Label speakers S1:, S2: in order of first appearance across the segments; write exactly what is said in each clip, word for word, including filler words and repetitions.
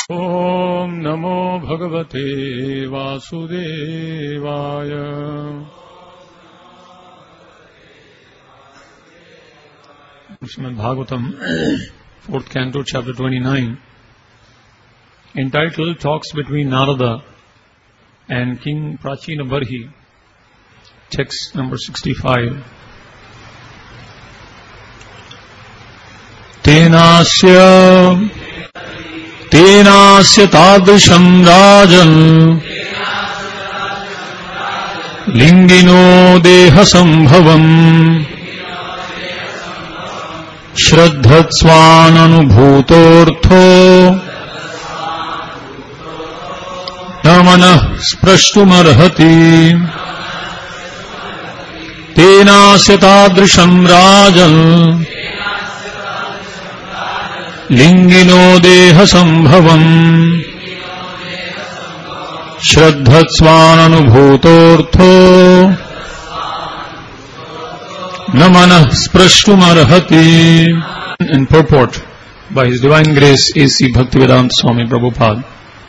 S1: Om Namo Bhagavate Vasudevaya. Srimad Bhagavatam, fourth canto, chapter twenty-nine, entitled Talks Between Narada and King Prachina Barhi, text number sixty-five. Tenasya Tenasya tadrisham rajan lingino deha sambhavam shraddhatsvananubhutortho namanah sprashtumarhati. Tenasya tadrisham rajan lingino deha sambhavam shraddhatsvananubhutortho namanah sprashtumarhati. In purport, by His Divine Grace A C Bhaktivedanta Swami Prabhupada.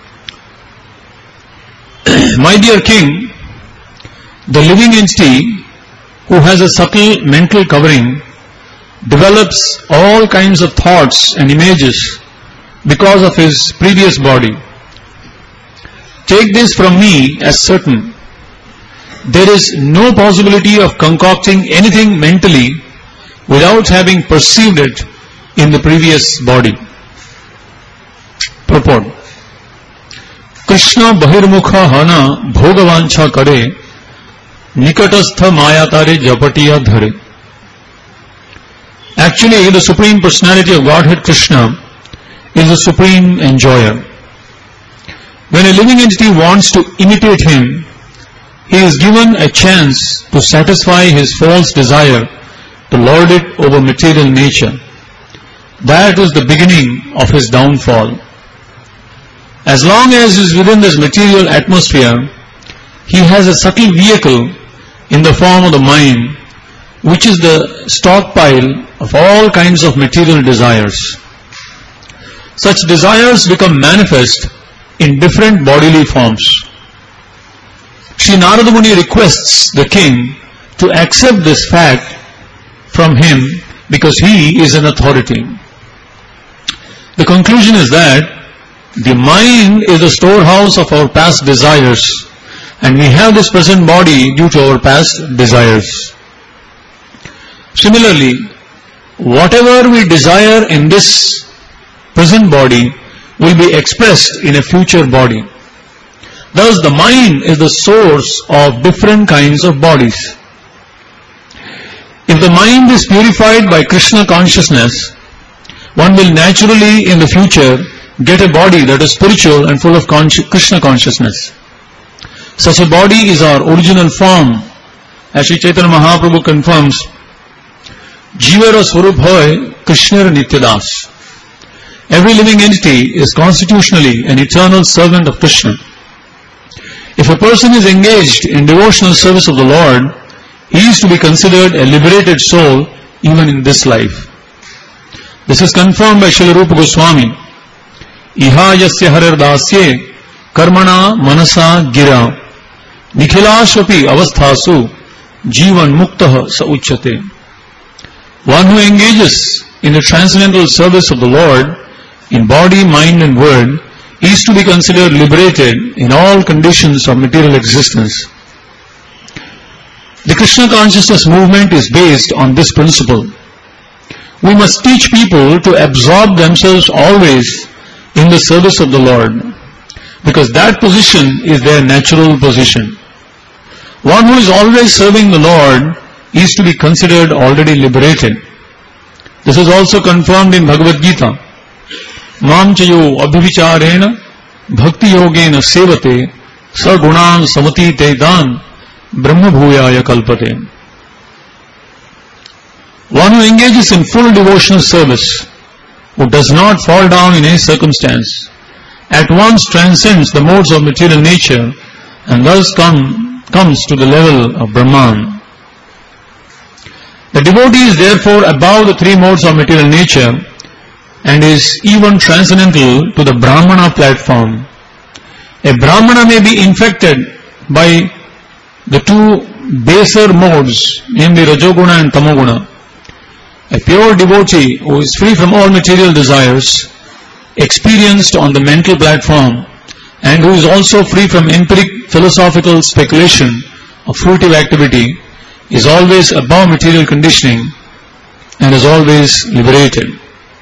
S1: My dear King, the living entity who has a subtle mental covering develops all kinds of thoughts and images because of his previous body. Take this from me as certain. There is no possibility of concocting anything mentally without having perceived it in the previous body. Purport. Krishna bahirmukha hana bhogavancha kare nikatastha mayatare japatiya dhare. Actually, the Supreme Personality of Godhead Krishna is the supreme enjoyer. When a living entity wants to imitate him, he is given a chance to satisfy his false desire to lord it over material nature. That is the beginning of his downfall. As long as he is within this material atmosphere, he has a subtle vehicle in the form of the mind, which is the stockpile of all kinds of material desires. Such desires become manifest in different bodily forms. Sri Narada Muni requests the king to accept this fact from him because he is an authority. The conclusion is that the mind is the storehouse of our past desires, and we have this present body due to our past desires. Similarly, whatever we desire in this present body will be expressed in a future body. Thus, the mind is the source of different kinds of bodies. If the mind is purified by Krishna consciousness, one will naturally in the future get a body that is spiritual and full of consci- Krishna consciousness. Such a body is our original form. As Sri Chaitanya Mahaprabhu confirms, Jivara Swarup Hoy Krishna Nityadas. Every living entity is constitutionally an eternal servant of Krishna. If a person is engaged in devotional service of the Lord, he is to be considered a liberated soul even in this life. This is confirmed by Srila Rupa Goswami. Iha yasya harir dasye karmana manasa gira nikhilashvapi avasthasu jivan muktah sa uchyate. One who engages in the transcendental service of the Lord in body, mind and word is to be considered liberated in all conditions of material existence. The Krishna consciousness movement is based on this principle. We must teach people to absorb themselves always in the service of the Lord, because that position is their natural position. One who is always serving the Lord is to be considered already liberated. This is also confirmed in Bhagavad Gita. Mam chayo abhivicharena bhakti yogena sevate sagunan samati te dan brahma bhuyaya kalpate. One who engages in full devotional service, who does not fall down in any circumstance, at once transcends the modes of material nature and thus come, comes to the level of Brahman. The devotee is therefore above the three modes of material nature and is even transcendental to the Brahmana platform. A Brahmana may be infected by the two baser modes, namely Rajoguna and Tamoguna. A pure devotee who is free from all material desires, experienced on the mental platform, and who is also free from empiric philosophical speculation or fruitive activity, is always above material conditioning and is always liberated.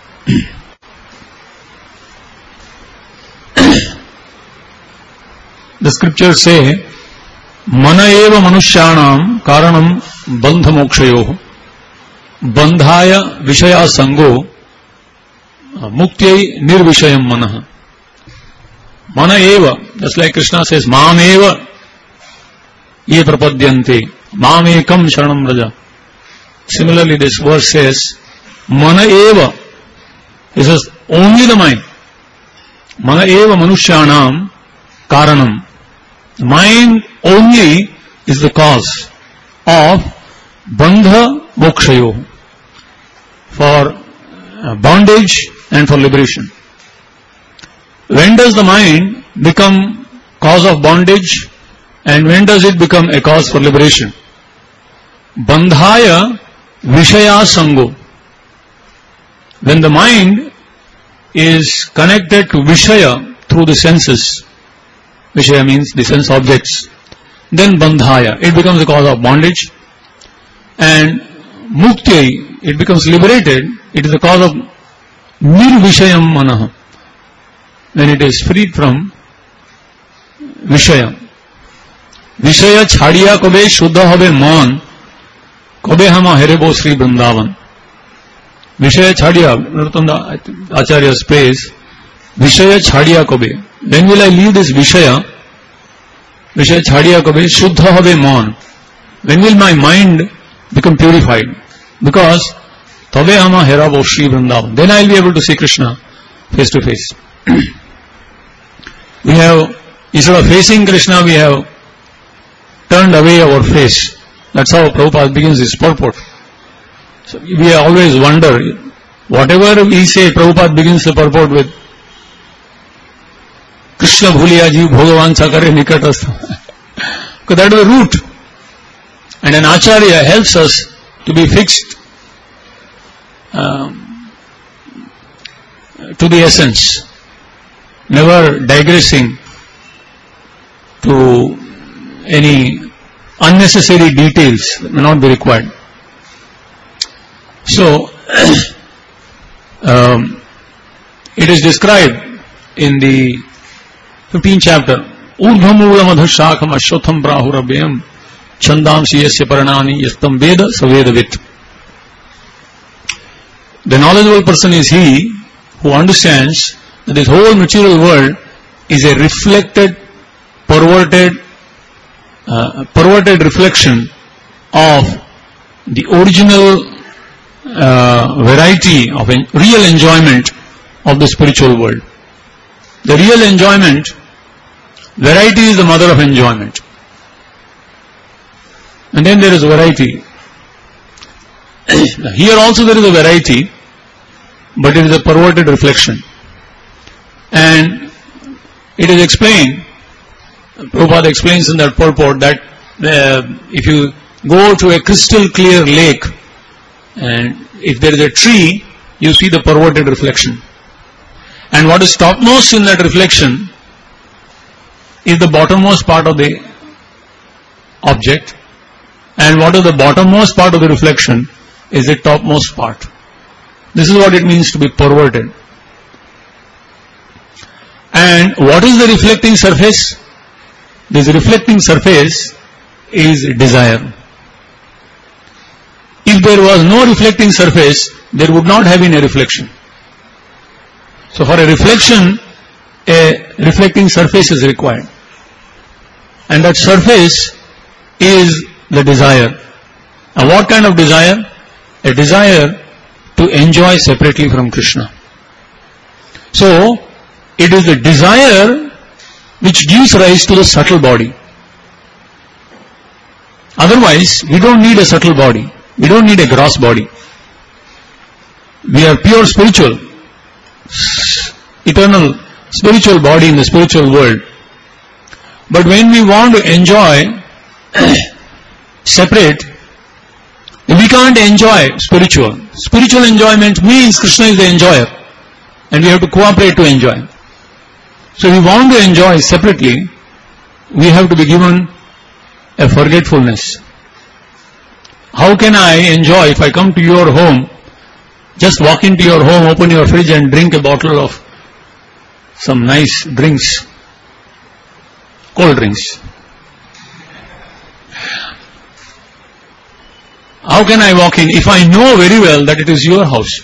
S1: The scriptures say, Mana eva manushyanam karanam bandha mokshayoh bandhaya vishaya sango muktya nirvishayam manah. Mana eva, just like Krishna says, Mam eva ye prapadyante Mam ekam sharanam raja. Similarly, this verse says, Mana eva, it says only the mind. Mana eva manushyanam karanam. Mind only is the cause of bandha mokshayo, for bondage and for liberation. When does the mind become cause of bondage and when does it become a cause for liberation? Bandhaya vishaya sango. When the mind is connected to vishaya through the senses, vishaya means the sense objects, then bandhaya, it becomes the cause of bondage, and muktya, it becomes liberated, it is the cause of nirvishayam manah, when it is freed from vishaya. Vishaya chhadiya kobe shuddha hobe man, kobe hama herebo Sri Vrindavan. Vishaya chhadiya, Narottam Acharya's praise, Vishaya chhadiya kobe. When will I leave this Vishaya? Vishaya chhadiya kobe shuddha hobe man. When will my mind become purified? Because tobe hama herabo Sri Vrindavan. Then I will be able to see Krishna face to face. We have, instead of facing Krishna, we have turned away our face. That's how Prabhupada begins his purport. So we always wonder, whatever we say, Prabhupada begins the purport with Krishna bhuliya ji bhagavan sakare nikatastha. Because that is the root. And an acharya helps us to be fixed um, to the essence, never digressing to any unnecessary details that may not be required. So, um, it is described in the fifteenth chapter, Urdhamula madhashakam ashwatham prahurabhyam chandamsi yasya paranani yastam veda savedavit. The knowledgeable person is he who understands that this whole material world is a reflected, perverted, uh, perverted reflection of the original uh, variety of en- real enjoyment of the spiritual world. The real enjoyment, variety is the mother of enjoyment. And then there is variety. Here also there is a variety, but it is a perverted reflection. And it is explained, Prabhupada explains in that purport that uh, if you go to a crystal clear lake and if there is a tree, you see the perverted reflection. And what is topmost in that reflection is the bottommost part of the object, and what is the bottommost part of the reflection is the topmost part. This is what it means to be perverted. And what is the reflecting surface? This reflecting surface is desire. If there was no reflecting surface, there would not have been a reflection. So for a reflection, a reflecting surface is required. And that surface is the desire. And what kind of desire? A desire to enjoy separately from Krishna. So, it is the desire which gives rise to the subtle body. Otherwise, we don't need a subtle body. We don't need a gross body. We are pure spiritual. eternal spiritual body in the spiritual world. But when we want to enjoy separate, we can't enjoy spiritual. Spiritual enjoyment means Krishna is the enjoyer, and we have to cooperate to enjoy. So if we want to enjoy separately, we have to be given a forgetfulness. How can I enjoy if I come to your home, just walk into your home, open your fridge and drink a bottle of some nice drinks, cold drinks? How can I walk in if I know very well that it is your house?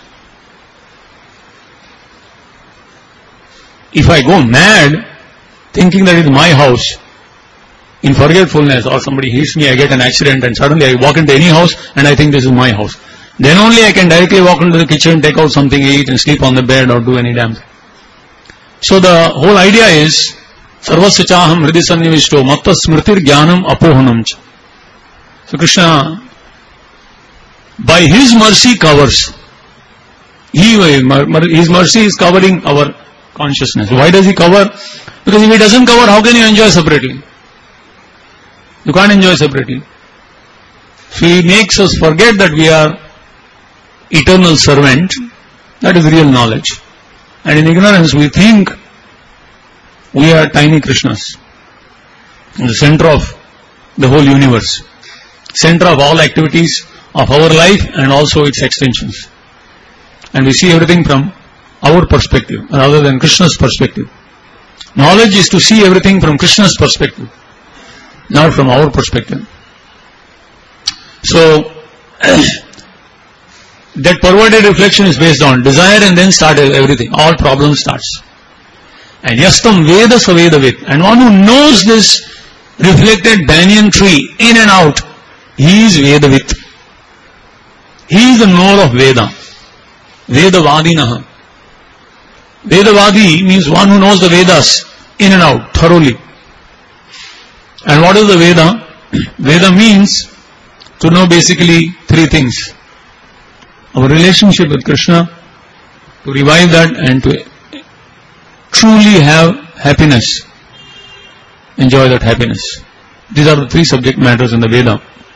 S1: If I go mad thinking that it is my house, in forgetfulness, or somebody hits me, I get an accident, and suddenly I walk into any house and I think this is my house, then only I can directly walk into the kitchen, take out something, eat, and sleep on the bed or do any damn thing. So the whole idea is sarvasya chaham hridi sannivishto matta smritir jnanam apohanam cha. So Krishna, by His mercy, covers. He, His mercy is covering our consciousness. Why does He cover? Because if He doesn't cover, how can you enjoy separately? You can't enjoy separately. So He makes us forget that we are eternal servant. That is real knowledge. And in ignorance we think we are tiny Krishnas in the center of the whole universe, center of all activities of our life and also its extensions. And we see everything from our perspective rather than Krishna's perspective. Knowledge is to see everything from Krishna's perspective, not from our perspective. So that perverted reflection is based on desire, and then start everything. All problems starts. And yastam veda savedavit. And one who knows this reflected banyan tree in and out, he is vedavit. He is the knower of Veda. Vedavadinaha. Vedavadi means one who knows the Vedas in and out, thoroughly. And what is the Veda? Veda means to know basically three things. Our relationship with Krishna, to revive that and to truly have happiness, enjoy that happiness. These are the three subject matters in the Veda.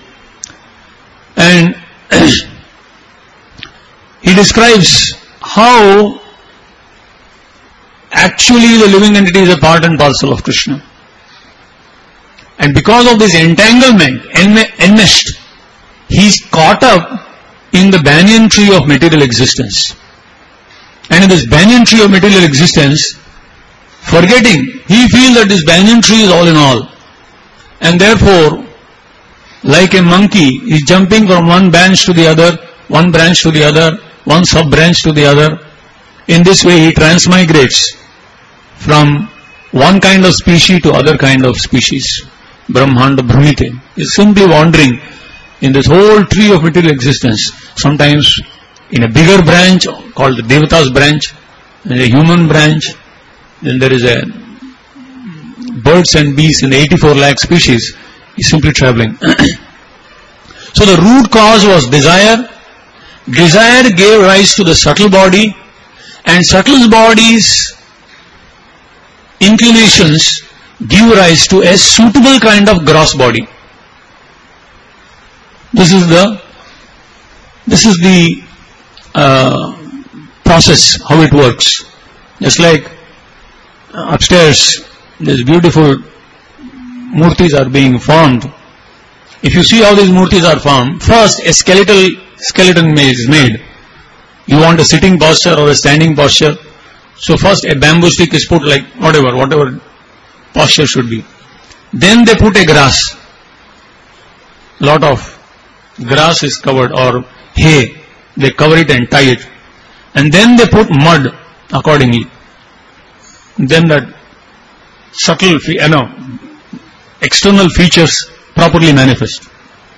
S1: And he describes how actually the living entity is a part and parcel of Krishna. And because of this entanglement, enmeshed, he is caught up in the banyan tree of material existence. And in this banyan tree of material existence, forgetting, he feels that this banyan tree is all in all. And therefore, like a monkey, he is jumping from one branch to the other, one branch to the other, one sub-branch to the other. In this way, he transmigrates from one kind of species to other kind of species. Brahmanda Brahmite. He is simply wandering in this whole tree of material existence. Sometimes in a bigger branch called the Devata's branch, there is a human branch, then there is a birds and bees in the eighty-four lakh species. He is simply traveling. So the root cause was desire. Desire gave rise to the subtle body, and subtle body's inclinations give rise to a suitable kind of gross body. This is the this is the uh, process, how it works. Just like upstairs, these beautiful murtis are being formed. If you see how these murtis are formed, first a skeletal skeleton is made. You want a sitting posture or a standing posture. So first a bamboo stick is put, like whatever, whatever posture should be. Then they put a grass. Lot of grass is covered, or hay. They cover it and tie it. And then they put mud accordingly. Then that subtle, you know, external features properly manifest.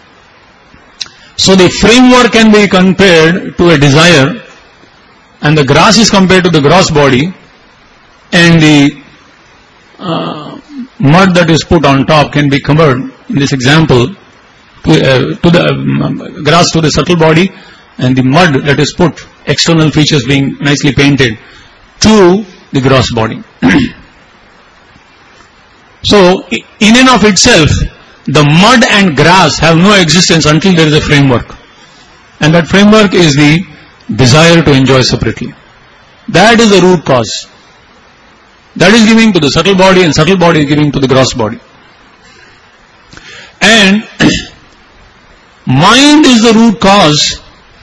S1: So the framework can be compared to a desire, and the grass is compared to the gross body, and the uh, mud that is put on top can be compared, in this example, to, uh, to the um, grass to the subtle body, and the mud that is put, external features being nicely painted, to the gross body. So, in and of itself, the mud and grass have no existence until there is a framework. And that framework is the desire to enjoy separately. That is the root cause. That is giving to the subtle body, and subtle body is giving to the gross body. And mind is the root cause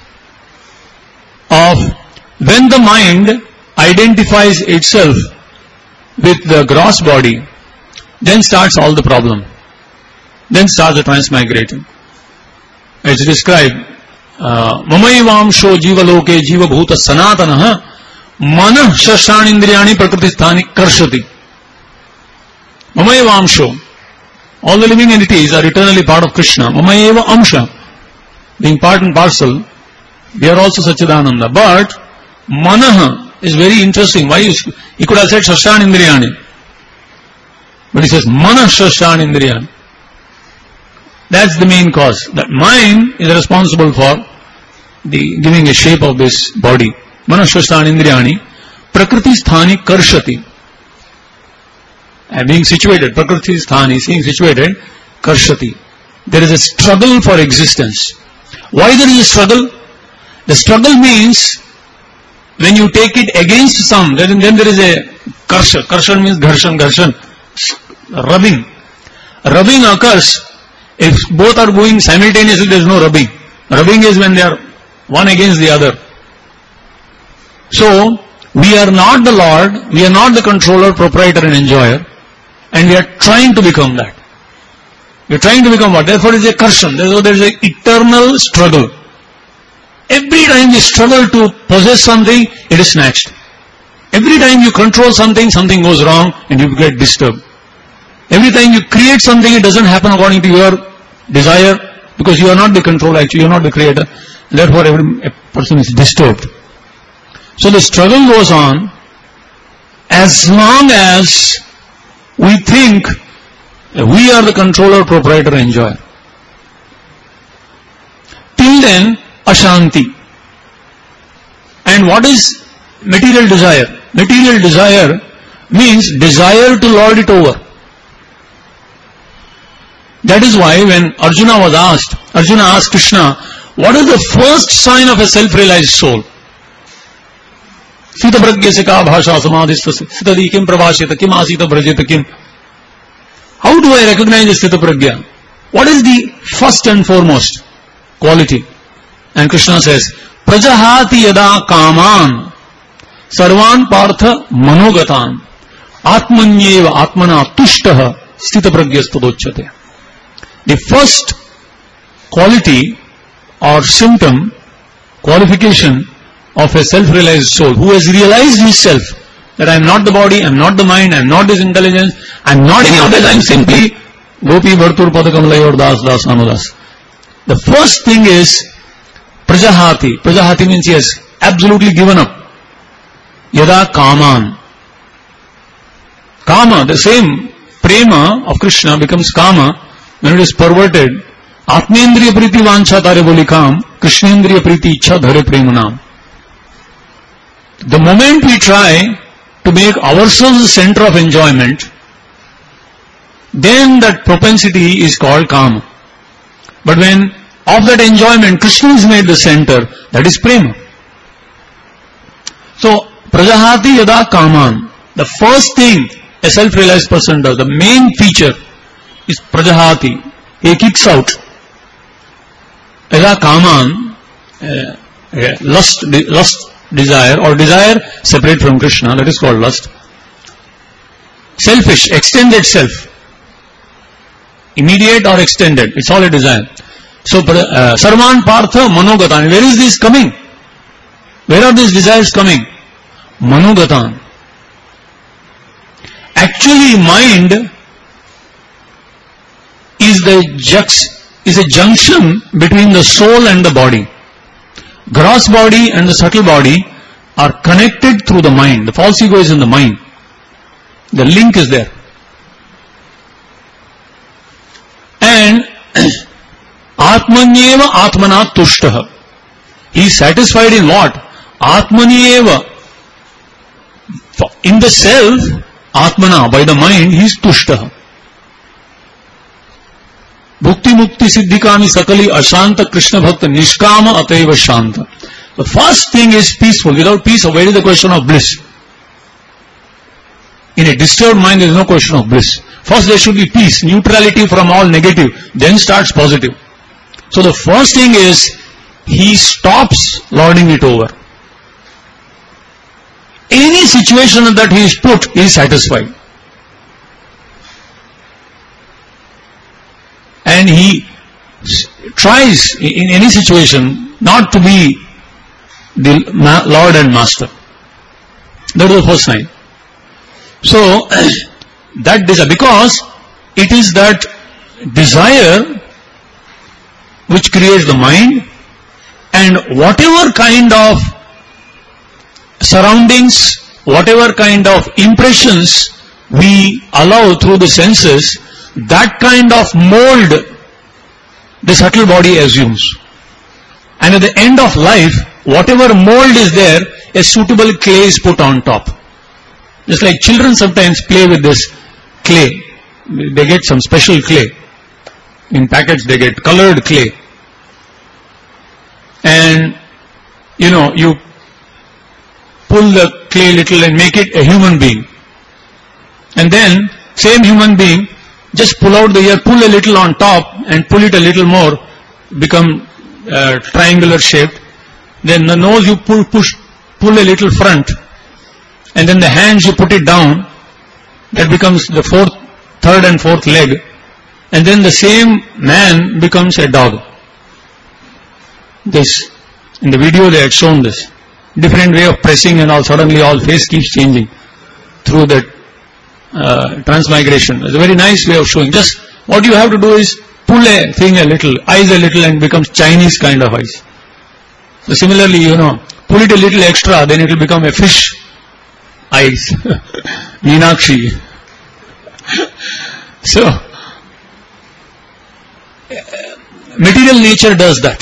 S1: of when the mind identifies itself with the gross body, then starts all the problem. Then starts the transmigrating. It's described, Mamayvamsho jivaloke jivabhuta sanatanaha manah shashanindriyani prakrtisthani karshati. Mamayvamsho. All the living entities are eternally part of Krishna. Mamayeva amsha. Being part and parcel, they are also Satchidananda. But manah is very interesting. Why is, he could have said shashanindriyani. But he says manah shashanindriyani. That's the main cause. That mind is responsible for the giving a shape of this body. Manashasthani Prakriti sthani karshati. And being situated, Prakriti sthani, being situated, karshati. There is a struggle for existence. Why there is a struggle? The struggle means when you take it against some, then, then there is a karsha. Karshan means gharshan, gharshan. Rubbing. Rubbing occurs. If both are going simultaneously, there is no rubbing. Rubbing is when they are one against the other. So, we are not the Lord, we are not the controller, proprietor and enjoyer, and we are trying to become that. We are trying to become what? Therefore it is a karshan, therefore there is an eternal struggle. Every time you struggle to possess something, it is snatched. Every time you control something, something goes wrong and you get disturbed. Every time you create something, it doesn't happen according to your desire, because you are not the controller, actually you are not the creator. Therefore every person is disturbed. So the struggle goes on as long as we think we are the controller, proprietor, enjoyer. Till then, Ashanti. And what is material desire? Material desire means desire to lord it over. That is why when Arjuna was asked, Arjuna asked Krishna, what is the first sign of a self-realized soul? Sita pragya se ka bhasha samadhista sitadi kim pravashita kim asita brajita kim. How do I recognize the Sita pragya? What is the first and foremost quality? And Krishna says, Prajahati yada kaman sarvan partha manogatan atmanyeva atmana tushtaha Sita pragyastadochate. The first quality or symptom, qualification of a self-realized soul who has realized himself that I am not the body, I am not the mind, I am not this intelligence, I am not any of this, I am simply Gopi Bhartur Padakamalay or Das Das Anudas. The first thing is Prajahati. Prajahati means he has absolutely given up. Yada Kaman. Kama, the same prema of Krishna becomes Kama when it is perverted. Atmendriya priti vancha tare boli kam, Krishnendriya priti ichha dhare premanam. The moment we try to make ourselves the center of enjoyment, then that propensity is called kama. But when of that enjoyment Krishna is made the center, that is prema. So, Prajahati yada kaman. The first thing a self-realized person does, the main feature is Prajahati. He kicks out. Yada kaman, uh, uh, lust, lust, desire or desire separate from Krishna, that is called lust. Selfish, extended self. Immediate or extended, it's all a desire. So, uh, Sarvan Partha Manogatan. Where is this coming? Where are these desires coming? Manogatan. Actually, mind is the jux, is a junction between the soul and the body. Gross body and the subtle body are connected through the mind. The false ego is in the mind. The link is there. And Atmanyeva Atmana Tushtaha. He is satisfied in what? Atmanyeva. In the self, Atmana, by the mind, he is Tushtaha. Bhukti Mukti Siddhikami Sakali Ashanta Krishna Bhakta Nishkama Ataiva Shanta. The first thing is peaceful. Without peace, where is the question of bliss? In a disturbed mind, there is no question of bliss. First there should be peace, neutrality from all negative, then starts positive. So the first thing is, he stops lording it over. Any situation that he is put, he is satisfied. And he tries in any situation not to be the Lord and Master. That is the first sign. So, that desire, because it is that desire which creates the mind, and whatever kind of surroundings, whatever kind of impressions we allow through the senses, that kind of mold the subtle body assumes. And at the end of life, whatever mold is there, a suitable clay is put on top. Just like children sometimes play with this clay. They get some special clay. In packets they get colored clay. And, you know, you pull the clay little and make it a human being. And then, same human being, just pull out the ear, pull a little on top and pull it a little more, become uh, triangular shaped. Then the nose you pull, push, pull a little front. And then the hands you put it down, that becomes the fourth, third and fourth leg. And then the same man becomes a dog. This, in the video they had shown this. Different way of pressing and all, suddenly all face keeps changing through that uh, transmigration. It's a very nice way of showing. Just what you have to do is pull a thing a little, eyes a little, and becomes Chinese kind of eyes. So similarly, you know, pull it a little extra, then it will become a fish eyes. Meenakshi. So, material nature does that.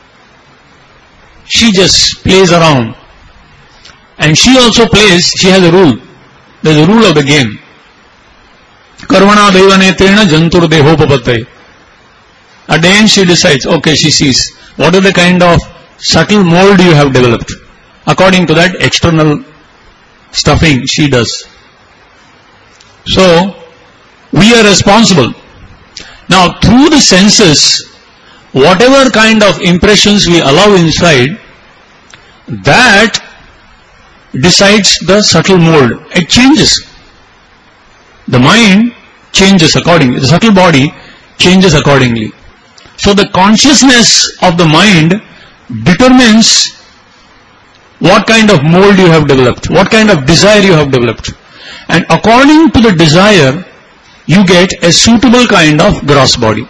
S1: She just plays around. And she also plays, she has a rule. There is a rule of the game. Karvana devanetrena jantur dehopapatte. At the end she decides, okay, she sees what is the kind of subtle mold you have developed. According to that external stuffing she does. So, we are responsible. Now, through the senses, whatever kind of impressions we allow inside, that decides the subtle mold. It changes. The mind changes accordingly. The subtle body changes accordingly. So the consciousness of the mind determines what kind of mold you have developed, what kind of desire you have developed. And according to the desire, you get a suitable kind of gross body.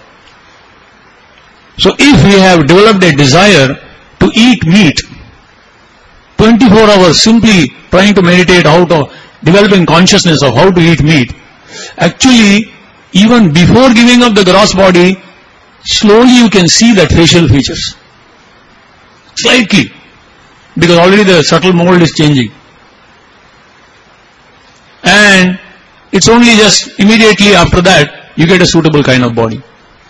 S1: So if we have developed a desire to eat meat, twenty-four hours simply trying to meditate how to, developing consciousness of how to eat meat, actually even before giving up the gross body, slowly you can see that facial features. Slightly. Because already the subtle mold is changing. And it's only just immediately after that you get a suitable kind of body.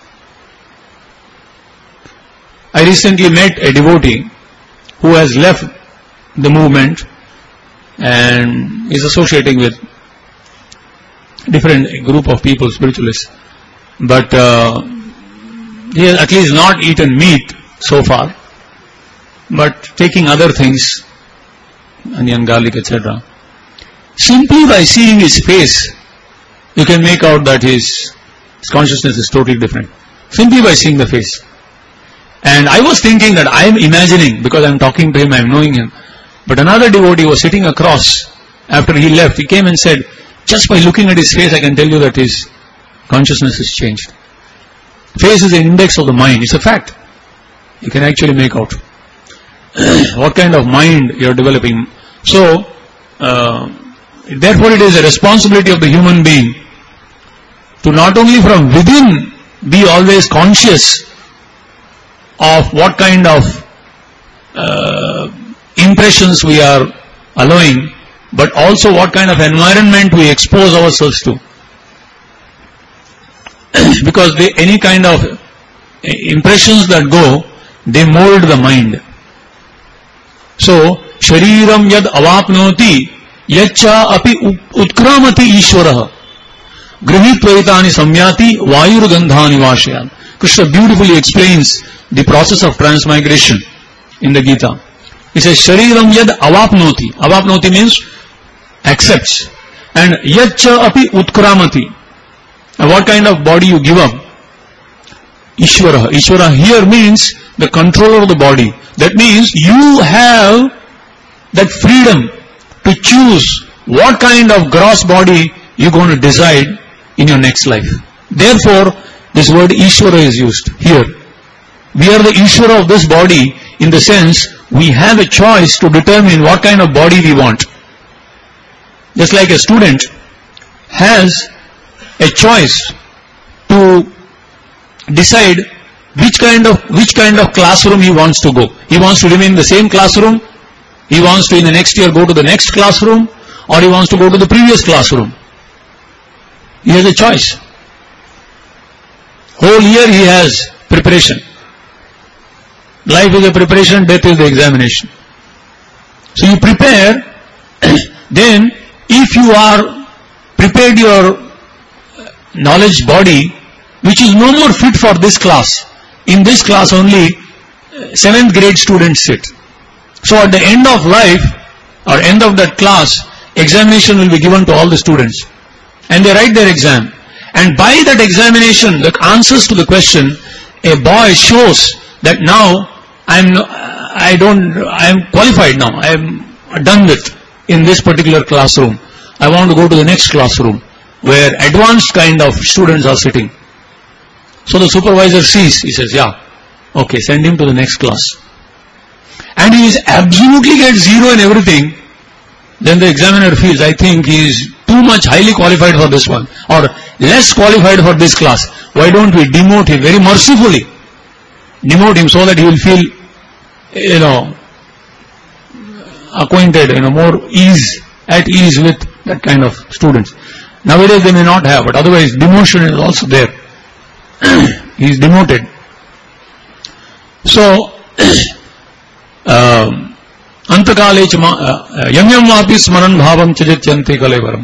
S1: I recently met a devotee who has left the movement and is associating with different group of people, spiritualists. But uh, he has at least not eaten meat so far, but taking other things, onion, garlic, et cetera. Simply by seeing his face, you can make out that his, his consciousness is totally different. Simply by seeing the face. And I was thinking that I am imagining, because I am talking to him, I am knowing him. But another devotee was sitting across after he left. He came and said, just by looking at his face, I can tell you that his consciousness has changed. Face is an index of the mind. It's a fact. You can actually make out what kind of mind you are developing. So, uh, therefore it is a responsibility of the human being to not only from within be always conscious of what kind of uh, impressions we are allowing, but also what kind of environment we expose ourselves to. Because they, any kind of impressions that go, they mold the mind. So, shariram yad avapnoti yaccha api utkramati ishvaraha grihitvaitani samyati vayurgandhani vashayat. Krishna beautifully explains the process of transmigration in the Gita. He says, shariram yad avapnoti. Avapnoti means accepts. And yaccha api utkramati. And what kind of body you give up? Ishvara. Ishvara here means the controller of the body. That means you have that freedom to choose what kind of gross body you're going to decide in your next life. Therefore, this word Ishvara is used here. We are the Ishvara of this body in the sense we have a choice to determine what kind of body we want. Just like a student has a choice to decide which kind of which kind of classroom he wants to go. He wants to remain in the same classroom, he wants to in the next year go to the next classroom, or he wants to go to the previous classroom. He has a choice. Whole year he has preparation. Life is a preparation, death is the examination. So you prepare, then if you are prepared your knowledge body, which is no more fit for this class. In this class only seventh grade students sit. So at the end of life, or end of that class, examination will be given to all the students. And they write their exam. And by that examination, the answers to the question, a boy shows that now I'm, I don't, I'm qualified now. I'm done with in this particular classroom. I want to go to the next classroom where advanced kind of students are sitting. So the supervisor sees, he says, yeah, okay, send him to the next class. And he is absolutely gets zero in everything, then the examiner feels, I think he is too much highly qualified for this one, or less qualified for this class. Why don't we demote him very mercifully? Demote him so that he will feel, you know, acquainted, you know, more ease, at ease with that kind of students. Nowadays they may not have, but otherwise demotion is also there. He is demoted. So, antakale yam yam vapi smaran bhavam chajityanti kalevaram.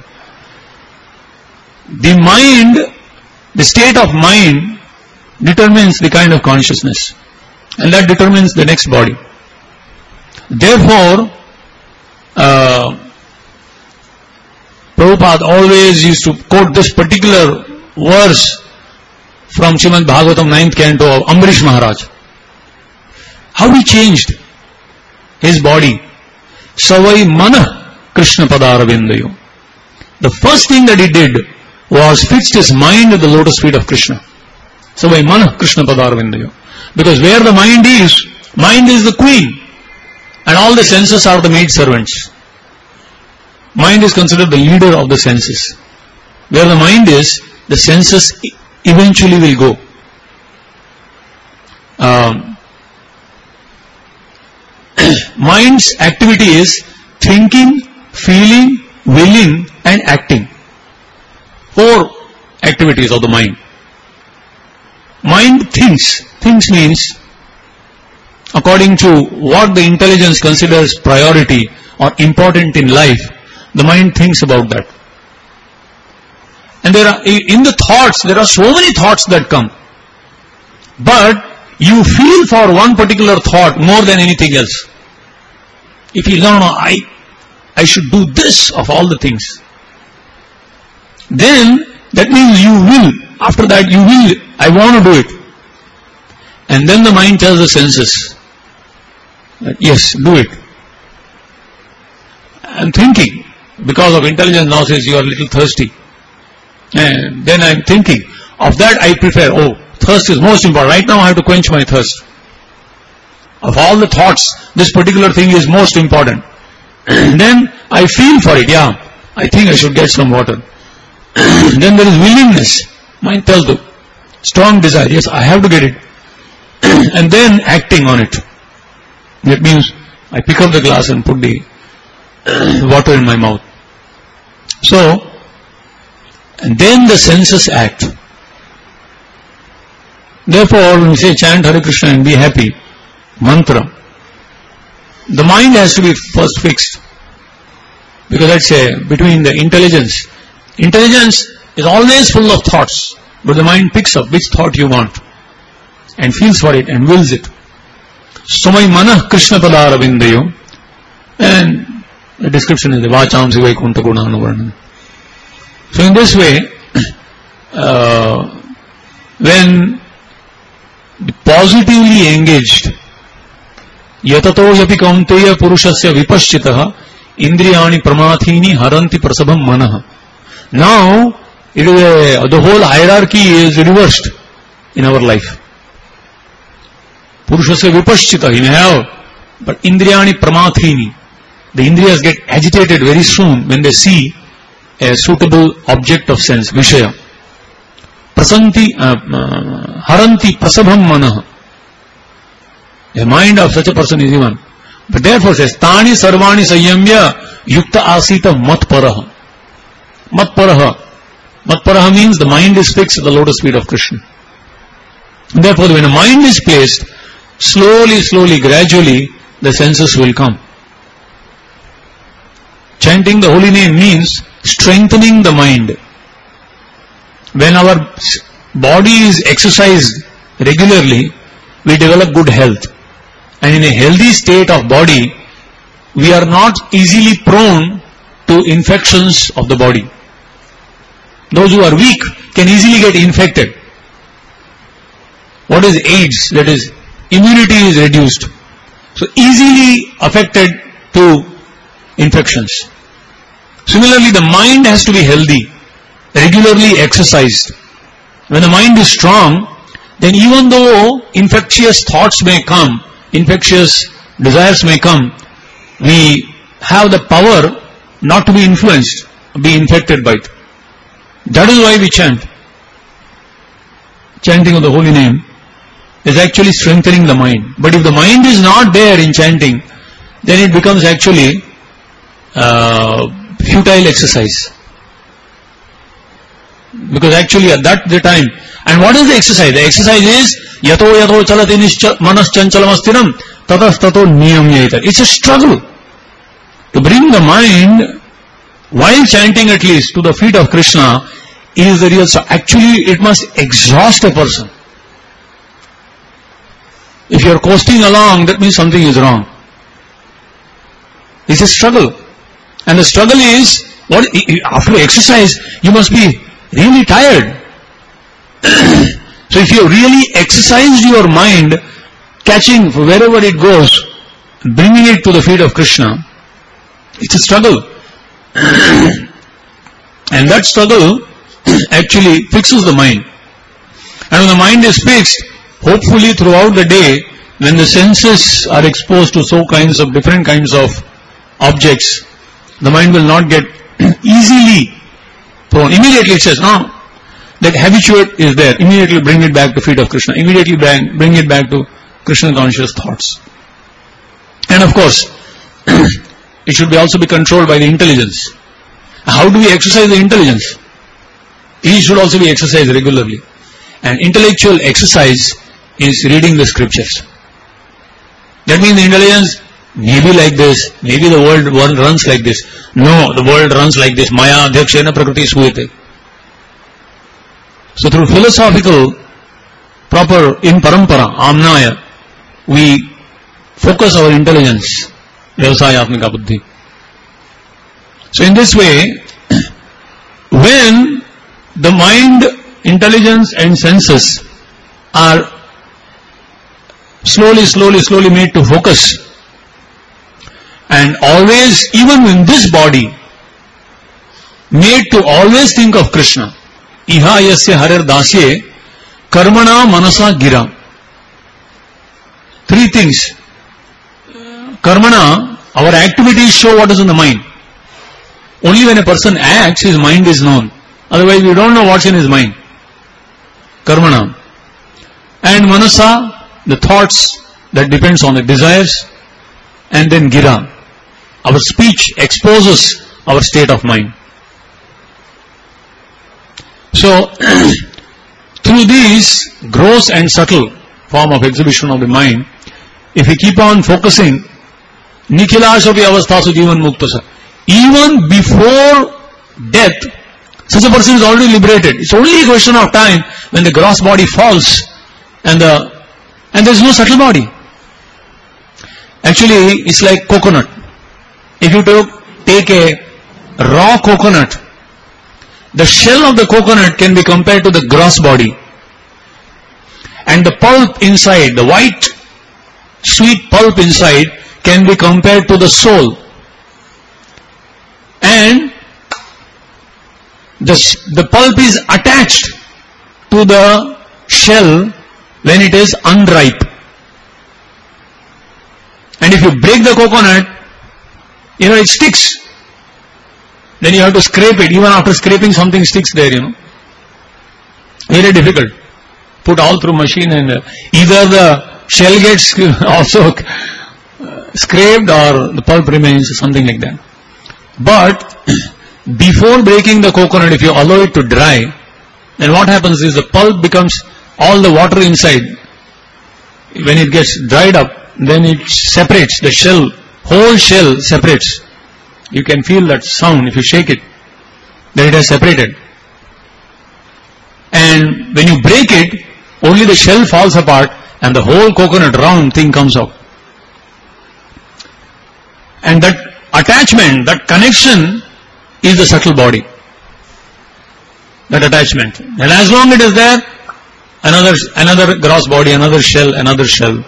S1: The mind, the state of mind determines the kind of consciousness, and that determines the next body. Therefore, uh, Prabhupada always used to quote this particular verse from Srimad Bhagavatam ninth canto of Ambarish Maharaj. How he changed his body. Savai mana Krishna padaravindayo. The first thing that he did was fixed his mind at the lotus feet of Krishna. Savai mana Krishna padaravindayo. Because where the mind is, mind is the queen, and all the senses are the maid servants. Mind is considered the leader of the senses. Where the mind is, the senses eventually will go. Um, mind's activity is thinking, feeling, willing, and acting. Four activities of the mind. Mind thinks. Thinks means according to what the intelligence considers priority or important in life. The mind thinks about that. And there are, in the thoughts, there are so many thoughts that come. But you feel for one particular thought more than anything else. You feel, no, no, no, I, I should do this of all the things. Then, that means you will. After that, you will. I want to do it. And then the mind tells the senses that, yes, do it. I'm thinking. Because of intelligence now says you are a little thirsty. And then I'm thinking, of that I prefer, oh, thirst is most important. Right now I have to quench my thirst. Of all the thoughts, this particular thing is most important. Then I feel for it, yeah, I think I should get some water. Then there is willingness. Mind tells you, strong desire, yes, I have to get it. And then acting on it. That means I pick up the glass and put the water in my mouth. So, and then the senses act. Therefore, when we say chant Hare Krishna and be happy, mantra, the mind has to be first fixed. Because let's say, between the intelligence, intelligence is always full of thoughts, but the mind picks up which thought you want and feels for it and wills it. Somai manah Krishna padaravindayo, and the description is the vachamsi vaikunta gunanuvarnam. So in this way, uh, when positively engaged, yatato yapi kaunteya purushasya vipaschitaha indriyani pramathini haranti prasabham manah. Now, it is a, the whole hierarchy is reversed in our life. Purushasya vipaschita, he may have, but indriyani pramathini, the indriyas get agitated very soon when they see a suitable object of sense, vishaya. Prasanti, uh, uh, haranti prasabham manah. The mind of such a person is even. But therefore says, tani sarvani sanyamya yukta asita matparaha. Matparaha. Matparaha means the mind is fixed at the lotus feet of Krishna. And therefore, when a mind is placed, slowly, slowly, gradually, the senses will come. Chanting the holy name means strengthening the mind. When our body is exercised regularly, we develop good health. And in a healthy state of body, we are not easily prone to infections of the body. Those who are weak can easily get infected. What is AIDS? That is, immunity is reduced. So easily affected to infections. Similarly, the mind has to be healthy, regularly exercised. When the mind is strong, then even though infectious thoughts may come, infectious desires may come, we have the power not to be influenced, be infected by it. That is why we chant. Chanting of the holy name is actually strengthening the mind. But if the mind is not there in chanting, then it becomes actually uh, futile exercise. Because actually at that the time, and what is the exercise? The exercise is yato yato chalati manas chanchalamastinam tatas tato niyamyaitar. It's a struggle to bring the mind, while chanting at least, to the feet of Krishna is the real. So actually it must exhaust a person. If you are coasting along, that means something is wrong. It's a struggle. And the struggle is, what after exercise, you must be really tired. So if you really exercised your mind, catching wherever it goes, bringing it to the feet of Krishna, it's a struggle. And that struggle actually fixes the mind. And when the mind is fixed, hopefully throughout the day, when the senses are exposed to so kinds of different kinds of objects, the mind will not get easily prone. Immediately it says, no, that habituate is there. Immediately bring it back to feet of Krishna. Immediately bring, bring it back to Krishna conscious thoughts. And of course, it should be also be controlled by the intelligence. How do we exercise the intelligence? It should also be exercised regularly. And intellectual exercise is reading the scriptures. That means the intelligence may be like this, maybe the world runs like this. No, the world runs like this. Maya adhyakshena prakriti suyate. So through philosophical, proper, in parampara, amnaya, we focus our intelligence. Vyavasaya atmika buddhi. So in this way, when the mind, intelligence and senses are slowly, slowly, slowly made to focus, and always, even in this body, made to always think of Krishna. Iha yasya harer dasye karmana manasa gira. Three things. Karmana, our activities show what is in the mind. Only when a person acts, his mind is known. Otherwise, we don't know what's in his mind. Karmana. And manasa, the thoughts that depends on the desires. And then gira, Our speech exposes our state of mind. So, through these gross and subtle form of exhibition of the mind, if we keep on focusing, Nikhilashapi avasthasu jivan muktasa, even before death, such a person is already liberated. It's only a question of time when the gross body falls and the and there is no subtle body. Actually, it's like coconut. If you take a raw coconut, the shell of the coconut can be compared to the gross body. And the pulp inside, the white, sweet pulp inside, can be compared to the soul. And the, the pulp is attached to the shell when it is unripe. And if you break the coconut, you know, it sticks. Then you have to scrape it. Even after scraping, something sticks there, you know. Very difficult. Put all through machine and uh, either the shell gets also uh, scraped or the pulp remains, something like that. But before breaking the coconut, if you allow it to dry, then what happens is the pulp becomes all the water inside. When it gets dried up, then it separates, the shell, whole shell separates. You can feel that sound if you shake it, that it has separated. And when you break it, only the shell falls apart and the whole coconut round thing comes out. And that attachment, that connection is the subtle body. That attachment. And as long as it is there, another, another gross body, another shell, another shell.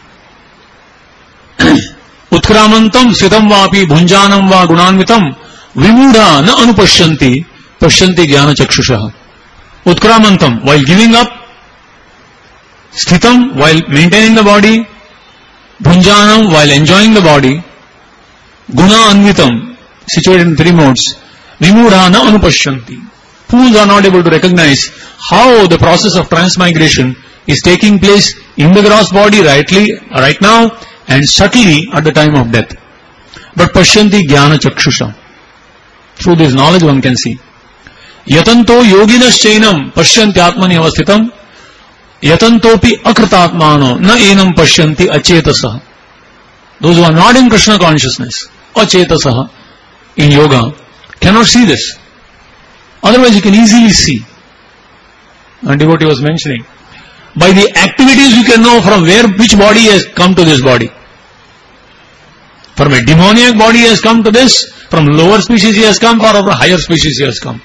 S1: Utkramantam sitam vapi bhunjanam va gunanvitam vimudha na anupashyanti pashyanti jnana chakshushaha. Utkramantam, while giving up, sthitam, while maintaining the body, bhunjanam, while enjoying the body, guna anvitam, situated in three modes, vimudha na anupashyanti. Fools are not able to recognize how the process of transmigration is taking place in the gross body rightly, right now, and subtly at the time of death. But pashyanti jnana chakshusha. Through this knowledge one can see. Yatanto yoginas chainam pashyanti atmani avasthitam yatantopi akritatmano na enam pashyanti achetasaha. Those who are not in Krishna consciousness, achetasaha, in yoga, cannot see this. Otherwise you can easily see. And devotee was mentioning, by the activities you can know from where, which body has come to this body. From a demoniac body he has come to this, from lower species he has come, or from a higher species he has come.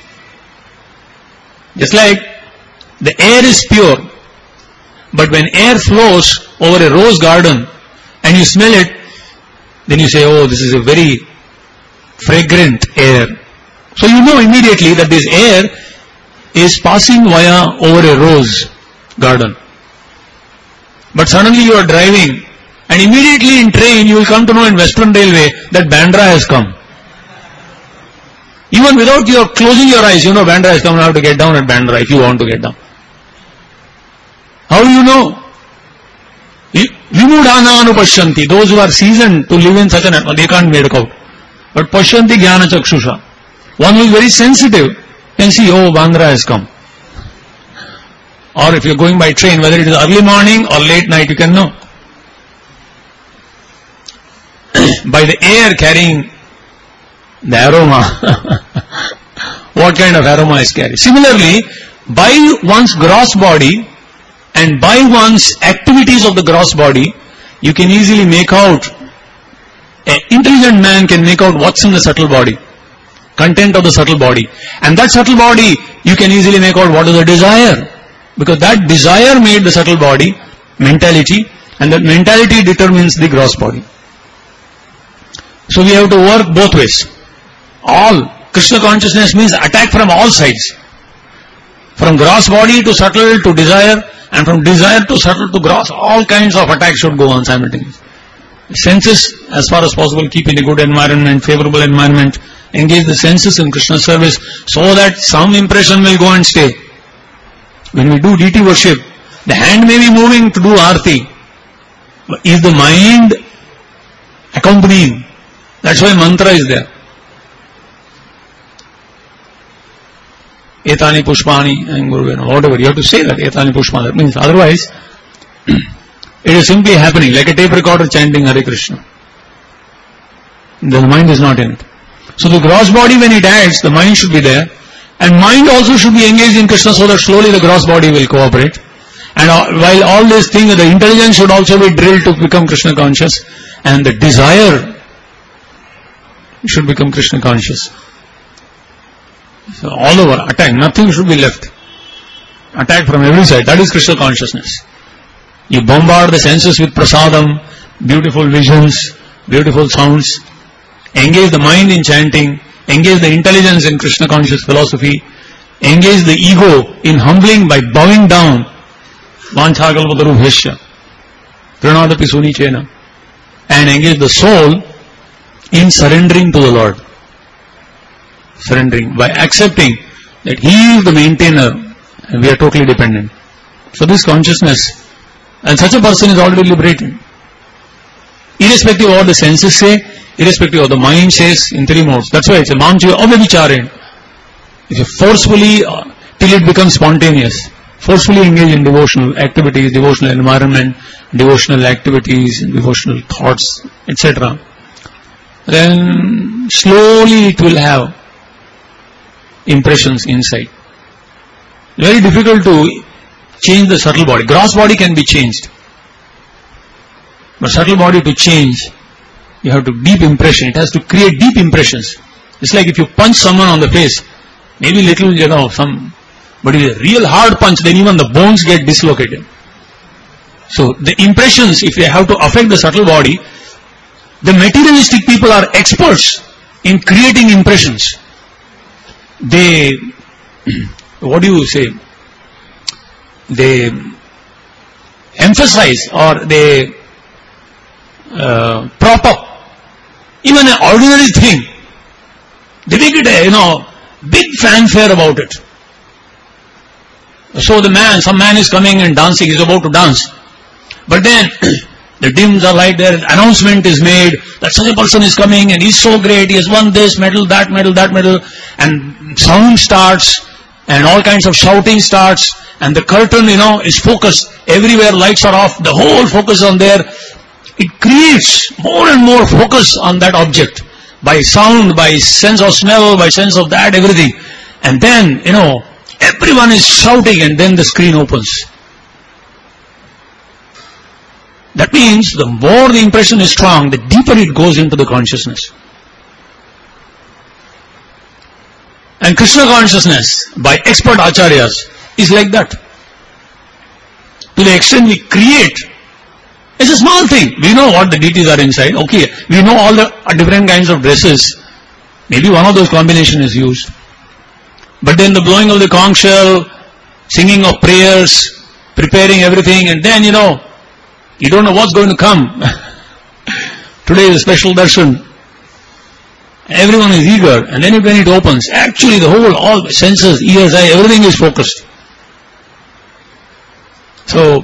S1: Just like the air is pure, but when air flows over a rose garden and you smell it, then you say, oh, this is a very fragrant air. So you know immediately that this air is passing via over a rose garden. But suddenly you are driving and immediately in train you will come to know in Western Railway that Bandra has come. Even without your closing your eyes, you know Bandra has come, you have to get down at Bandra if you want to get down. How do you know? Vimudhana anupashyanti, those who are seasoned to live in such an atmosphere, they can't make out. But pashyanti jnana chakshusha. One who is very sensitive can see, oh, Bandra has come. Or if you are going by train, whether it is early morning or late night, you can know. By the air carrying the aroma. What kind of aroma is carried? Similarly, by one's gross body and by one's activities of the gross body, you can easily make out, an intelligent man can make out what's in the subtle body, content of the subtle body. And that subtle body, you can easily make out what is the desire. Because that desire made the subtle body, mentality, and that mentality determines the gross body. So we have to work both ways. All Krishna consciousness means attack from all sides. From gross body to subtle to desire, and from desire to subtle to gross, all kinds of attacks should go on simultaneously. Senses, as far as possible, keep in a good environment, favorable environment, engage the senses in Krishna service so that some impression will go and stay. When we do deity worship, the hand may be moving to do arti, but is the mind accompanying? That's why mantra is there. Etani pushpani and Guru, whatever. You have to say that. Etani pushpani. That means otherwise, it is simply happening like a tape recorder chanting Hare Krishna. The mind is not in it. So the gross body, when it acts, the mind should be there. And mind also should be engaged in Krishna so that slowly the gross body will cooperate. And while all these things, the intelligence should also be drilled to become Krishna conscious. And the desire should become Krishna conscious. So all over, attack, nothing should be left. Attack from every side, that is Krishna consciousness. You bombard the senses with prasadam, beautiful visions, beautiful sounds. Engage the mind in chanting, engage the intelligence in Krishna conscious philosophy, engage the ego in humbling by bowing down, vanchakalpataru bheshya, pranadapi sunichena, and engage the soul in surrendering to the Lord. Surrendering by accepting that He is the maintainer and we are totally dependent. So this consciousness, and such a person is already liberated. Irrespective of what the senses say, irrespective of the mind says in three modes. That's why it's a mamjiva avyavicharin. If you forcefully, uh, till it becomes spontaneous, forcefully engage in devotional activities, devotional environment, devotional activities, devotional thoughts, et cetera, then slowly it will have impressions inside. Very difficult to change the subtle body. Gross body can be changed. But subtle body to change, you have to deep impression. It has to create deep impressions. It's like if you punch someone on the face, maybe little, you know, some, but if it's a real hard punch, then even the bones get dislocated. So the impressions, if they have to affect the subtle body, the materialistic people are experts in creating impressions. They, what do you say? They emphasize or they uh, prop up even an ordinary thing. They make it a, you know, big fanfare about it. So the man, some man is coming and dancing, he is about to dance. But then the dims are light there, announcement is made that such a person is coming and he's so great, he has won this medal, that medal, that medal, and sound starts and all kinds of shouting starts and the curtain, you know, is focused. Everywhere lights are off, the whole focus on there. It creates more and more focus on that object by sound, by sense of smell, by sense of that, everything. And then, you know, everyone is shouting and then the screen opens. That means the more the impression is strong, the deeper it goes into the consciousness. And Krishna consciousness, by expert acharyas, is like that. To the extent we create, it's a small thing. We know what the deities are inside. Okay, we know all the different kinds of dresses. Maybe one of those combination is used. But then the blowing of the conch shell, singing of prayers, preparing everything, and then, you know, you don't know what's going to come. Today is a special darshan. Everyone is eager, and then when it opens, actually the whole, all senses, ears, eye, everything is focused. So,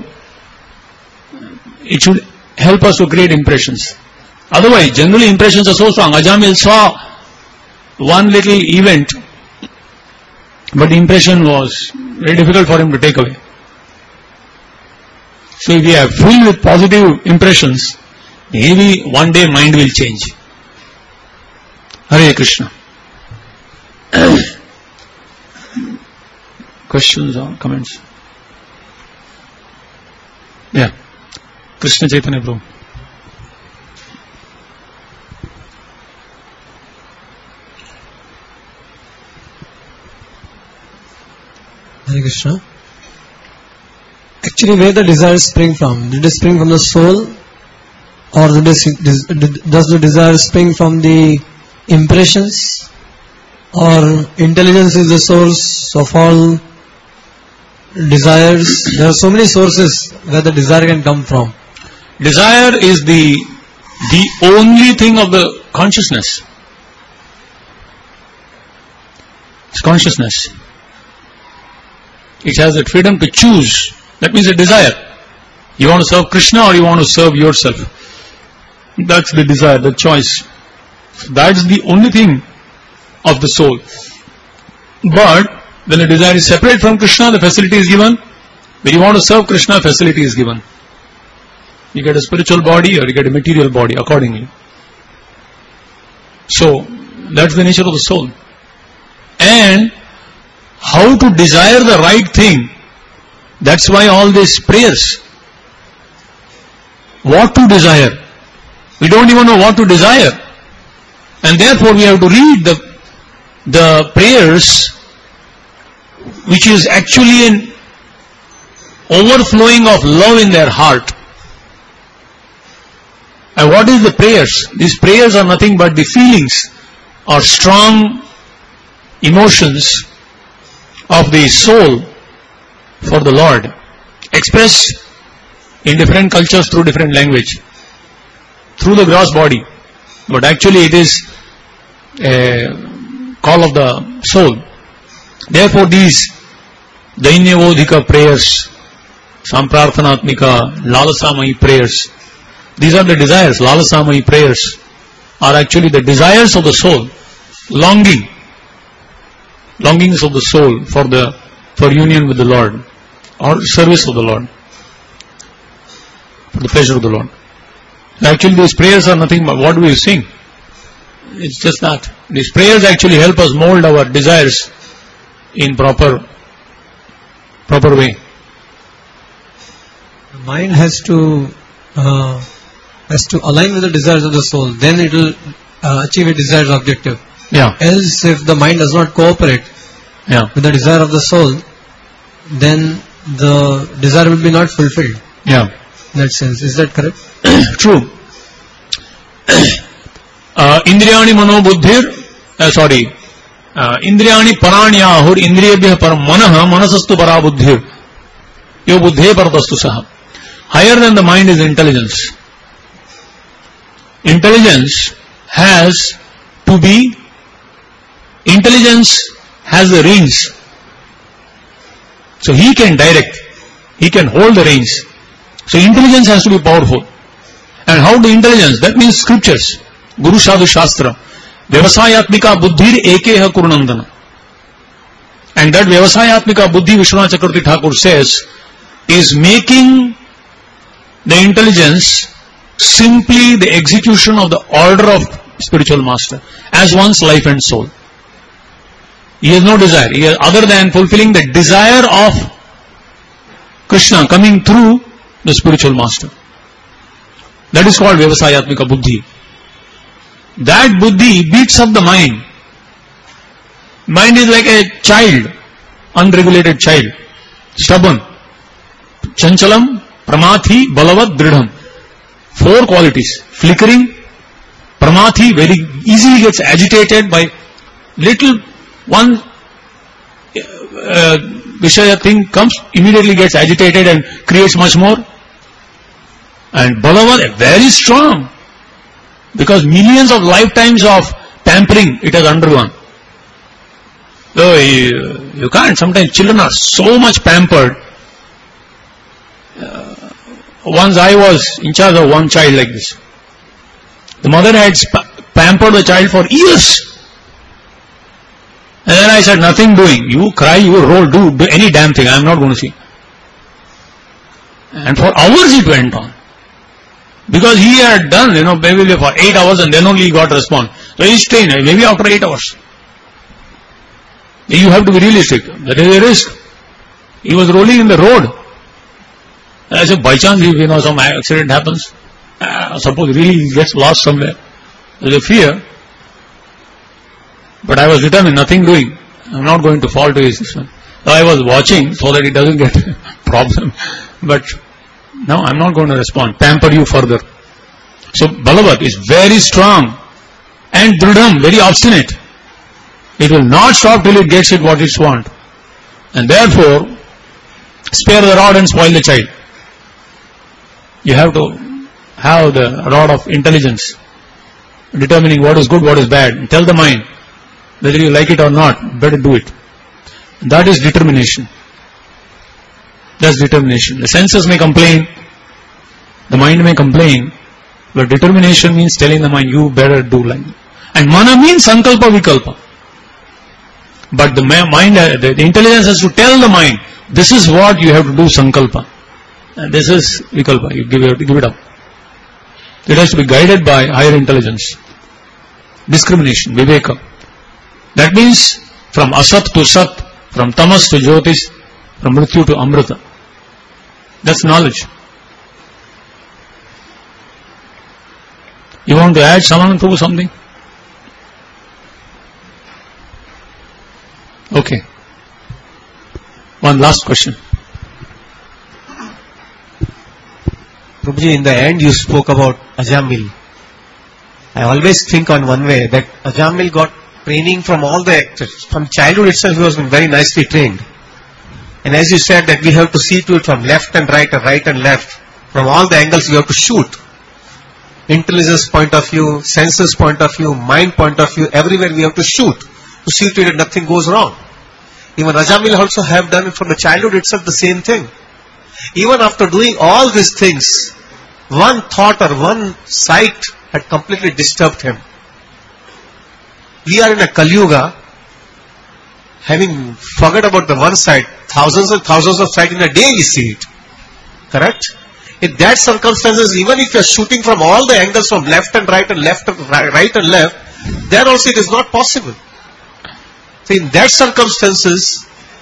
S1: it should help us to create impressions. Otherwise, generally impressions are so strong. Ajamil saw one little event, but the impression was very difficult for him to take away. So if we are filled with positive impressions, maybe one day mind will change. Hare Krishna. Questions or comments? Yeah. Krishna Chaitanya Prabhu.
S2: Hare Krishna. Actually, where the desires spring from? Did it spring from the soul, or does the desire spring from the impressions, or intelligence is the source of all desires? There are so many sources where the desire can come from.
S1: Desire is the the only thing of the consciousness. It's consciousness. It has the freedom to choose. That means a desire. You want to serve Krishna or you want to serve yourself. That's the desire, the choice. So that's the only thing of the soul. But when the desire is separate from Krishna, the facility is given. When you want to serve Krishna, facility is given. You get a spiritual body or you get a material body accordingly. So, that's the nature of the soul. And how to desire the right thing, that's why all these prayers. What to desire? We don't even know what to desire. And therefore we have to read the, the prayers which is actually an overflowing of love in their heart. And what is the prayers? These prayers are nothing but the feelings or strong emotions of the soul for the Lord, expressed in different cultures through different language, through the gross body. But actually it is a call of the soul. Therefore these Dainyavodhika prayers, Samprarthanatmika, Lalasamayi prayers, these are the desires. Lalasamayi prayers are actually the desires of the soul, longing, longings of the soul for the for union with the Lord or service of the Lord, for the pleasure of the Lord. Actually, these prayers are nothing but what do we sing? It's just that. These prayers actually help us mold our desires in proper proper way.
S2: The mind has to uh, has to align with the desires of the soul. Then it will uh, achieve a desired objective.
S1: Yeah.
S2: Else, if the mind does not cooperate
S1: yeah.
S2: with the desire of the soul, then the desire will be not fulfilled.
S1: Yeah.
S2: In that sense, is that correct?
S1: True. uh, Indriyani mano buddhir, uh, sorry, uh, Indriyani paranyahur indriyabhyah param manaha manasastu para buddhir, yo buddhe paratastu saha. Higher than the mind is intelligence. Intelligence has to be, intelligence has the reins. So he can direct, he can hold the reins. So intelligence has to be powerful. And how the intelligence? That means scriptures. Guru Sadhu Shastra. Vyavasayatmika buddhir ekeha kurunandana. And that Vyavasayatmika buddhi, Vishwanath Chakravarti Thakur says, is making the intelligence simply the execution of the order of spiritual master as one's life and soul. He has no desire. He has, other than fulfilling the desire of Krishna coming through the spiritual master. That is called Vyavasayatmika buddhi. That buddhi beats up the mind. Mind is like a child, unregulated child, stubborn. Chanchalam, Pramathi, Balavat, Dridham. Four qualities. Flickering, Pramathi, very easily gets agitated by little one uh, Vishaya thing comes, immediately gets agitated and creates much more. And Balavat, very strong, because millions of lifetimes of pampering it has undergone. So you, you can't, sometimes children are so much pampered. Uh, once I was in charge of one child like this. The mother had sp- pampered the child for years. And then I said, nothing doing. You cry, you roll, do, do any damn thing. I am not going to see. And for hours it went on. Because he had done, you know, maybe for eight hours and then only he got response. So he stayed, maybe after eight hours. You have to be realistic. That is a risk. He was rolling in the road. I said, by chance, if you know, some accident happens, uh, suppose really he gets lost somewhere. There is a fear. But I was determined, nothing doing. I am not going to fall to his system. So I was watching so that he doesn't get problem. But no, I am not going to respond. Pamper you further. So Balavat is very strong and Dridham, very obstinate. It will not stop till it gets it what it wants. And therefore, spare the rod and spoil the child. You have to have the rod of intelligence, determining what is good, what is bad. And tell the mind, whether you like it or not, better do it. That is determination. That's determination. The senses may complain, the mind may complain, but determination means telling the mind, you better do like it. And mana means sankalpa vikalpa. But the mind, the intelligence has to tell the mind, this is what you have to do, sankalpa. And this is vikalpa, you give it, give it up. It has to be guided by higher intelligence. Discrimination, viveka. That means from asat to sat, from tamas to jyotish, from mrityu to amrita. That's knowledge. You want to add someone to something? Okay. One last question.
S3: Prabhuji, in the end you spoke about Ajamil. I always think on one way that Ajamil got training from all the actors. From childhood itself he was very nicely trained. And as you said that we have to see to it from left and right and right and left. From all the angles we have to shoot. Intelligence point of view, senses point of view, mind point of view, everywhere we have to shoot. To see to it that nothing goes wrong. Even Ajamil also have done it from the childhood itself the same thing. Even after doing all these things, one thought or one sight had completely disturbed him. We are in a Kali Yuga, having forgot about the one sight, thousands and thousands of sight in a day we see it. Correct? In that circumstances, even if you are shooting from all the angles from left and right and left and right, right and left, there also it is not possible. So in that circumstances,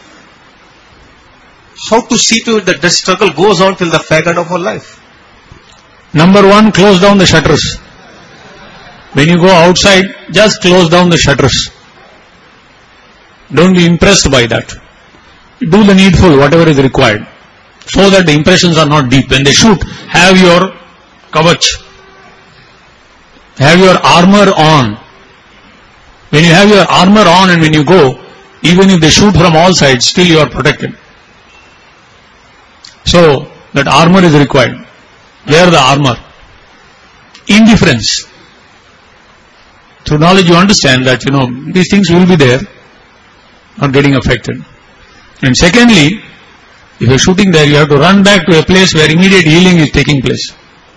S3: how to see to it that the struggle goes on till the fag end of our life?
S1: Number one, close down the shutters. When you go outside, just close down the shutters. Don't be impressed by that. Do the needful, whatever is required, so that the impressions are not deep. When they shoot, have your kavach, have your armor on. When you have your armor on and when you go, even if they shoot from all sides, still you are protected. So, that armor is required. Wear the armor. Indifference. Through knowledge you understand that, you know, these things will be there, not getting affected. And secondly, if you are shooting there, you have to run back to a place where immediate healing is taking place.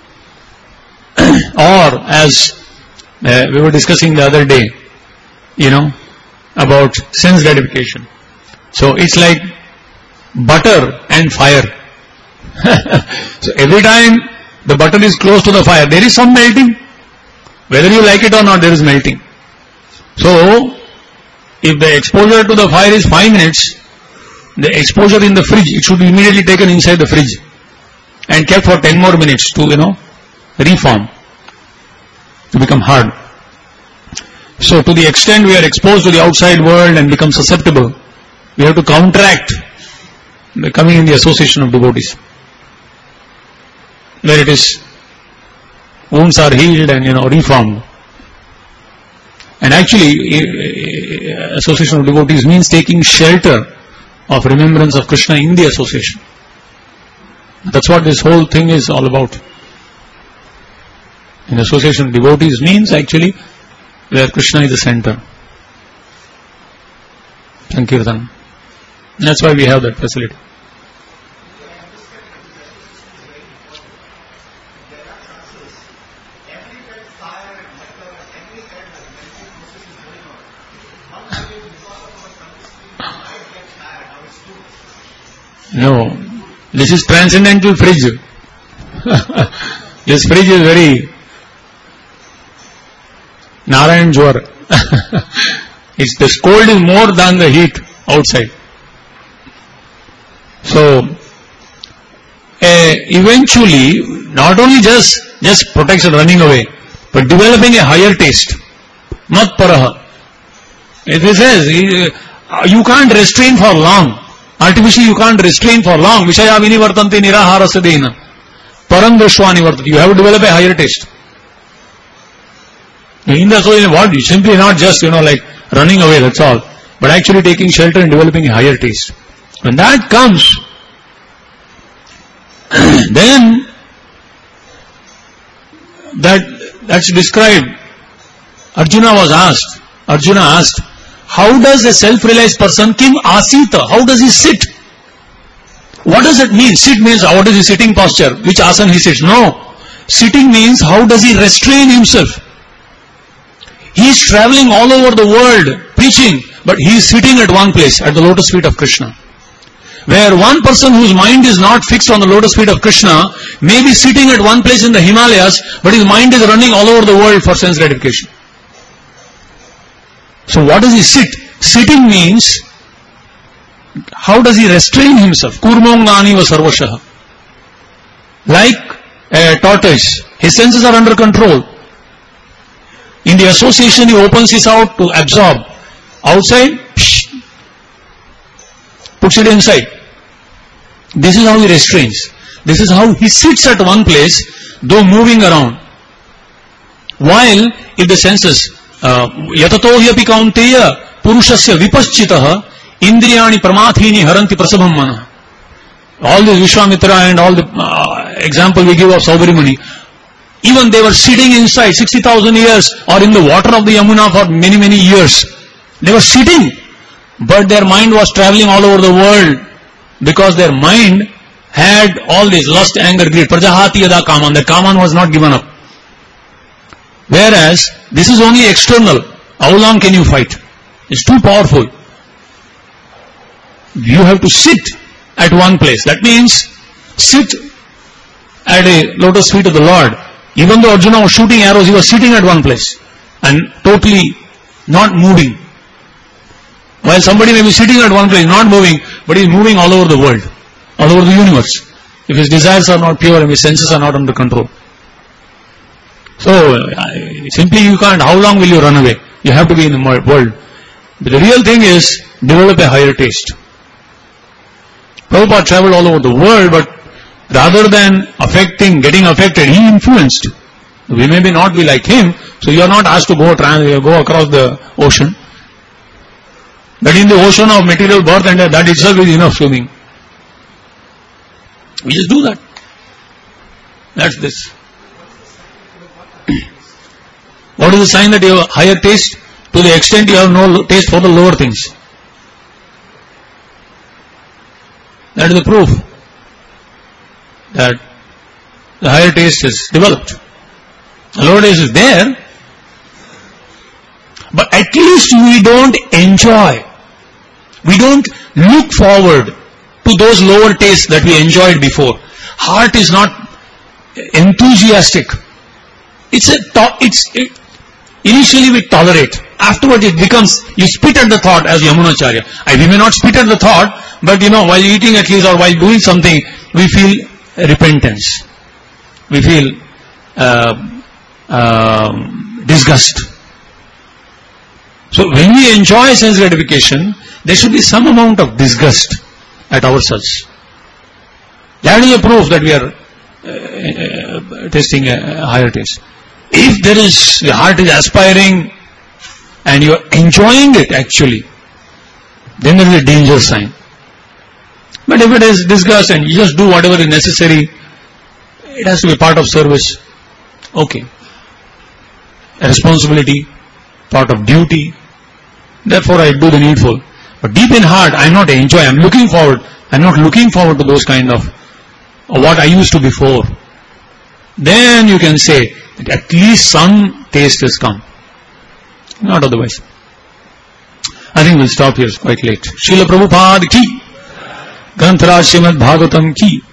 S1: Or, as uh, we were discussing the other day, you know, about sense gratification. So, it's like butter and fire. So, every time the butter is close to the fire, there is some melting. Whether you like it or not, there is melting. So, if the exposure to the fire is five minutes, the exposure in the fridge, it should be immediately taken inside the fridge and kept for ten more minutes to, you know, reform, to become hard. So, to the extent we are exposed to the outside world and become susceptible, we have to counteract by coming in the association of devotees, where it is, wounds are healed and, you know, reformed. And actually, association of devotees means taking shelter of remembrance of Krishna in the association. That's what this whole thing is all about. In association of devotees means actually where Krishna is the center. Sankirtan. That's why we have that facility. No, this is transcendental fridge. This fridge is very Narayan Jwar. It's the cold is more than the heat outside. So, uh, eventually, not only just just protection running away, but developing a higher taste. Mat paraha. It says, you can't restrain for long. Artificially you can't restrain for long. Vishaya vinivartanti niraharasya param drashvani vartati. You have to develop a higher taste. In the soul, what? You simply not just, you know, like running away, that's all. But actually taking shelter and developing a higher taste. When that comes, then that that's described. Arjuna was asked, Arjuna asked, how does a self-realized person, kim asita, how does he sit? What does it mean? Sit means, what is his sitting posture? Which asana he sits? No. Sitting means, how does he restrain himself? He is traveling all over the world preaching, but he is sitting at one place, at the lotus feet of Krishna. Where one person whose mind is not fixed on the lotus feet of Krishna may be sitting at one place in the Himalayas, but his mind is running all over the world for sense gratification. So what does he sit? Sitting means, how does he restrain himself? Kurmongani va sarvashaha. Like a tortoise, his senses are under control. In the association, he opens his out to absorb. Outside, psh, puts it inside. This is how he restrains. This is how he sits at one place, though moving around. While, if the senses, yatato hyapi kaunteya purushasya vipaschitaha indriyani pramathini haranti prasabham mana. All this Vishwamitra and all the uh, example we give of Saubari, even they were sitting inside sixty thousand years or in the water of the Yamuna for many, many years. They were sitting, but their mind was traveling all over the world because their mind had all this lust, anger, greed. Prajahati yada kaman. The kaman was not given up. Whereas, this is only external. How long can you fight? It's too powerful. You have to sit at one place. That means, sit at a lotus feet of the Lord. Even though Arjuna was shooting arrows, he was sitting at one place and totally not moving. While somebody may be sitting at one place, not moving, but he is moving all over the world, all over the universe. If his desires are not pure and his senses are not under control. So, uh, simply you can't, how long will you run away? You have to be in the world. But the real thing is, develop a higher taste. Prabhupada traveled all over the world, but rather than affecting, getting affected, he influenced. We may be not be like him, so you are not asked to go, trans, go across the ocean. But in the ocean of material birth and death, that itself is enough swimming. We just do that. That's this. What is the sign that you have higher taste? To the extent you have no taste for the lower things. That is the proof that the higher taste is developed. The lower taste is there, but at least we don't enjoy. We don't look forward to those lower tastes that we enjoyed before. Heart is not enthusiastic. It's a to- it's it, initially we tolerate. Afterwards it becomes, you spit at the thought as Yamunacharya. I, we may not spit at the thought, but you know, while eating at least or while doing something, we feel repentance. We feel uh, uh, disgust. So when we enjoy sense gratification, there should be some amount of disgust at ourselves. That is a proof that we are uh, uh, tasting a, a higher taste. If there is, the heart is aspiring and you are enjoying it actually, then there is a danger sign. But if it is disgust and you just do whatever is necessary, it has to be part of service. Okay. A responsibility, part of duty. Therefore I do the needful. But deep in heart, I am not enjoying, I am looking forward. I am not looking forward to those kind of, or what I used to before. Then you can say, that at least some taste has come. Not otherwise. I think we'll stop here, it's quite late. Srila Prabhupada ki, Granthara Srimad Bhagavatam ki.